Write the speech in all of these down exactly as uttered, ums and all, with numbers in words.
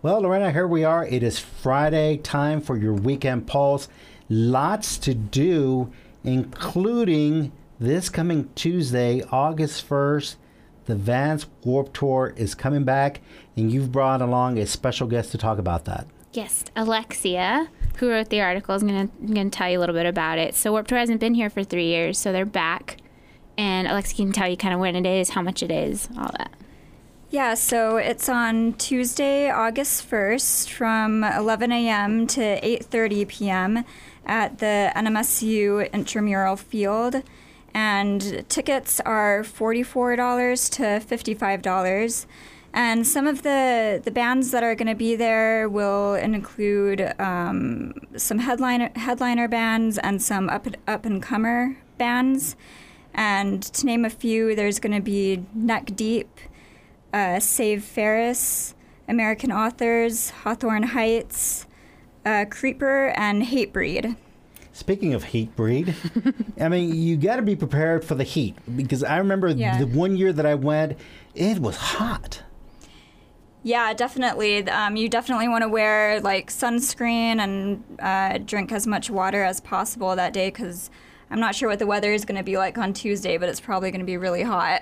Well, Lorena, here we are. It is Friday, time for your Weekend Pulse. Lots to do, including this coming Tuesday, August first. The Vans Warped Tour is coming back, and you've brought along a special guest to talk about that. Yes, Alexia, who wrote the article, is going to tell you a little bit about it. So Warped Tour hasn't been here for three years, so they're back. And Alexia can tell you kind of when it is, how much it is, all that. Yeah, so it's on Tuesday, August first from eleven a.m. to eight thirty p.m. at the N M S U Intramural Field. And tickets are forty-four dollars to fifty-five dollars. And some of the, the bands that are going to be there will include um, some headliner, headliner bands and some up, up-and-comer bands. And to name a few, there's going to be Neck Deep, Uh, Save Ferris, American Authors, Hawthorne Heights, uh, Creeper, and Hatebreed. Speaking of Hatebreed, I mean, you got to be prepared for the heat, because I remember yeah. the one year that I went, it was hot. Yeah, definitely. Um, you definitely want to wear like sunscreen and uh, drink as much water as possible that day, because I'm not sure what the weather is going to be like on Tuesday, but it's probably going to be really hot.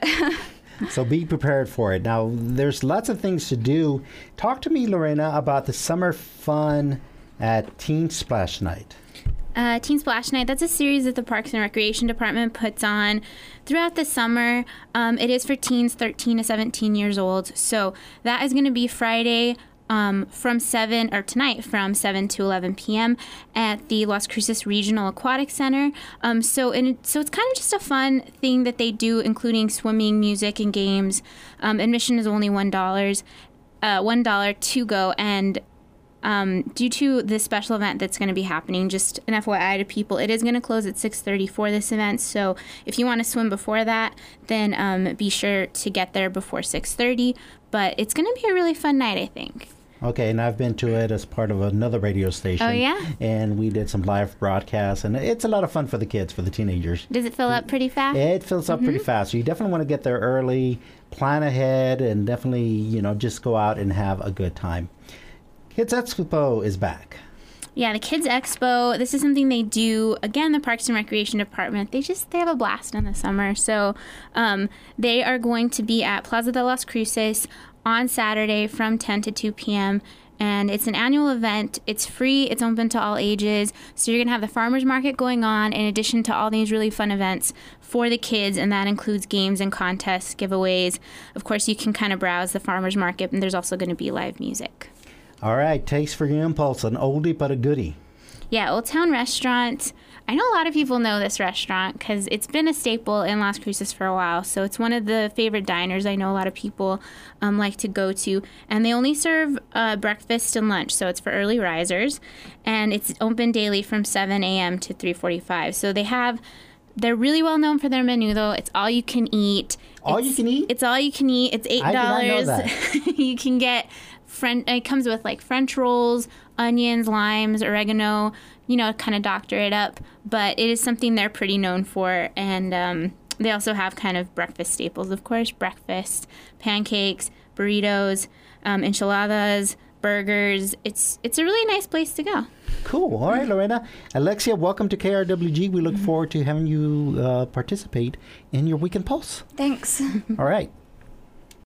So be prepared for it. Now, there's lots of things to do. Talk to me, Lorena, about the summer fun at Teen Splash Night. Uh, Teen Splash Night, that's a series that the Parks and Recreation Department puts on throughout the summer. Um, it is for teens thirteen to seventeen years old. So that is going to be Friday um, from seven, or tonight from seven to eleven p.m. at the Las Cruces Regional Aquatic Center. Um, so, and it, so it's kind of just a fun thing that they do, including swimming, music, and games. Um, admission is only one dollar, uh, one dollar to go, and Um, due to this special event that's going to be happening, just an F Y I to people, it is going to close at six thirty for this event. So if you want to swim before that, then um, be sure to get there before six thirty. But it's going to be a really fun night, I think. Okay, and I've been to it as part of another radio station. Oh, yeah? And we did some live broadcasts, and it's a lot of fun for the kids, for the teenagers. Does it fill up pretty fast? It fills up mm-hmm. pretty fast. So you definitely want to get there early, plan ahead, and definitely, you know, just go out and have a good time. Kids Expo is back. Yeah, the Kids Expo, this is something they do, again, the Parks and Recreation Department, they just, they have a blast in the summer. So um, they are going to be at Plaza de las Cruces on Saturday from ten to two p.m., and it's an annual event. It's free. It's open to all ages. So you're going to have the farmers market going on in addition to all these really fun events for the kids, and that includes games and contests, giveaways. Of course, you can kind of browse the farmers market, and there's also going to be live music. All right, Taste for Your Impulse, an oldie but a goodie. Yeah, Old Town Restaurant. I know a lot of people know this restaurant because it's been a staple in Las Cruces for a while. So it's one of the favorite diners I know a lot of people um, like to go to. And they only serve uh, breakfast and lunch, so it's for early risers. And it's open daily from seven a.m. to three forty-five. So they have... They're really well known for their menu, though. It's all you can eat. All it's, you can eat? It's all you can eat. It's eight dollars. I did not know that. You can get... French, it comes with like French rolls, onions, limes, oregano, you know, kind of doctor it up. But it is something they're pretty known for. And um, they also have kind of breakfast staples, of course, breakfast, pancakes, burritos, um, enchiladas, burgers. It's it's a really nice place to go. Cool. All right, Lorena. Alexia, welcome to K R W G. We look forward to having you uh, participate in your Weekend Pulse. Thanks. All right.